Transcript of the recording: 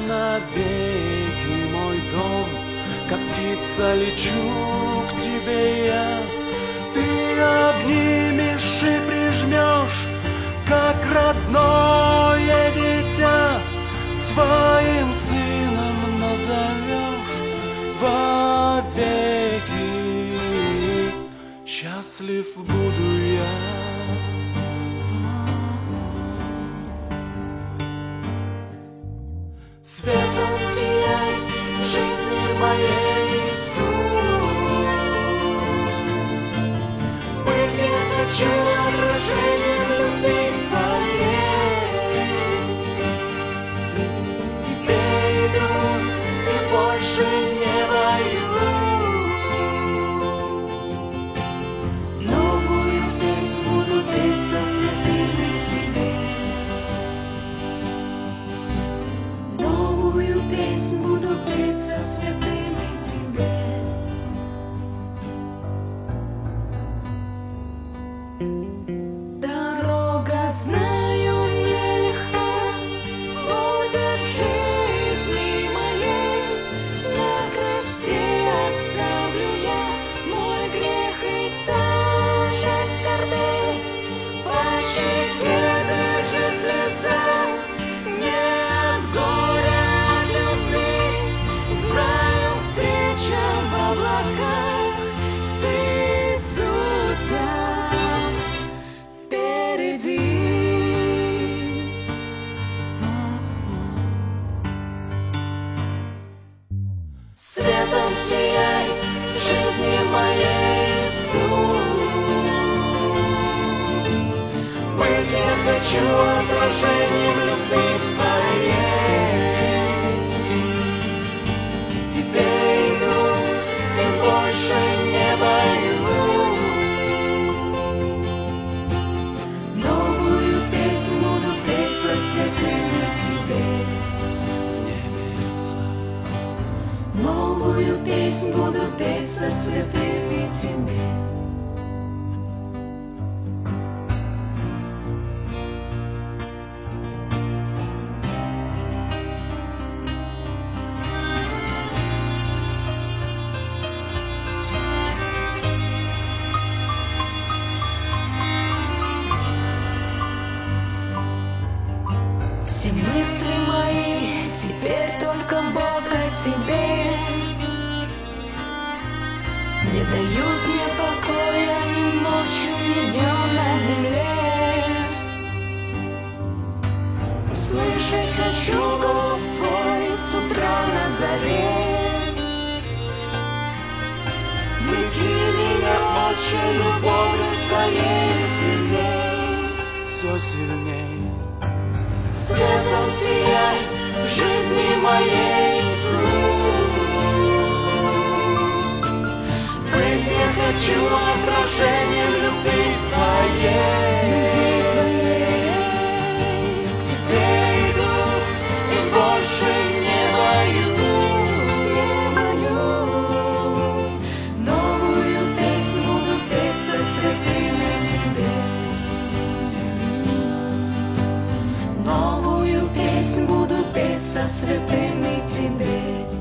навеки мой дом, как птица лечу к тебе я. Ты обнимешь и прижмешь, как родное дитя, своим сыном назовешь вовеки. Счастлив буду я. Светом сияй жизни моей, Иисус. Быть я хочу отражением любви Твоей. К Тебе иду и больше не боюсь. Новую песнь буду петь со святыми Тебе. Песнь буду петь со святыми Тебе. Дорога, знаю, нелегка будет в жизни моей. На кресте оставлю я мой грех и тяжесть скорбей. По щеке бежит слеза, нет горя. Знаю, встреча в облаках с Иисусом впереди. Светом сияй жизни моей, Иисус. Быть я хочу отражением любви Твоей. Тебе иду и больше не боюсь. Новую песнь буду петь со святыми Тебе. Небеса. Новую песнь буду петь со святыми Тебе. Все мысли мои теперь только Бог о Тебе. Не дают мне покоя ни ночью, ни днем на земле. Услышать хочу голос Твой с утра на заре. Влеки меня, Отче, любовью Своей сильней. Все сильней. Светом сияй в жизни моей, Иисус. Быть я хочу отражением любви Твоей. К Тебе иду и больше не боюсь. Новую песнь буду петь со святыми Тебе. Новую песнь буду петь со святыми Тебе.